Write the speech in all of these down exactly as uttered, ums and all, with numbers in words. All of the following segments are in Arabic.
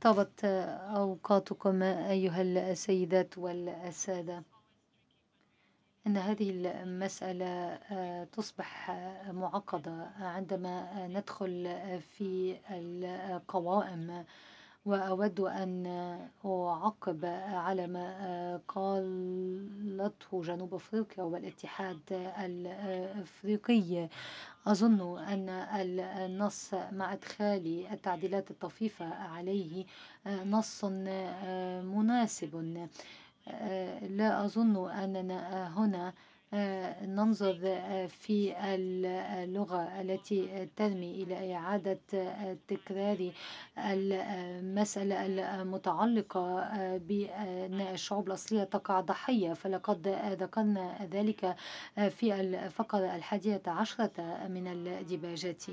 طابت أوقاتكم أيها السيدات والسادة. إن هذه المسألة آه، تصبح آه، معقدة عندما ندخل في القوائم، وأود أن أعقب على ما قالته جنوب أفريقيا والاتحاد الأفريقي. أظن أن النص مع إدخال التعديلات الطفيفة عليه آه، نص آه، مناسب. آه، لا أظن أننا هنا آه، ننظر آه، في اللغة التي ترمي إلى إعادة آه، تكرار المسألة المتعلقة آه، بأن الشعوب الأصلية تقع ضحية، فلقد ذكرنا ذلك آه، في الفقرة الحادية عشرة من الديباجات.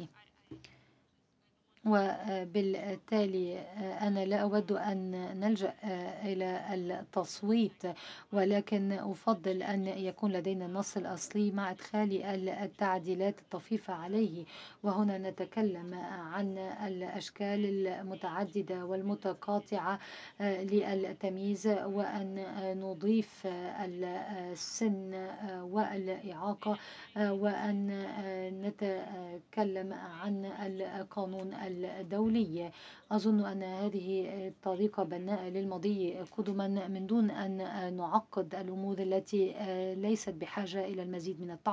وبالتالي أنا لا أود أن نلجأ إلى التصويت، ولكن أفضل أن يكون لدينا النص الأصلي مع إدخال التعديلات الطفيفة عليه. وهنا نتكلم عن الأشكال المتعددة والمتقاطعة للتمييز، وأن نضيف السن والإعاقة، وأن نتكلم عن القانون الدولي. أظن أن هذه طريقة بناءة للمضي قدما، من دون أن نعقد الأمور التي ليست بحاجة إلى المزيد من التعقيد.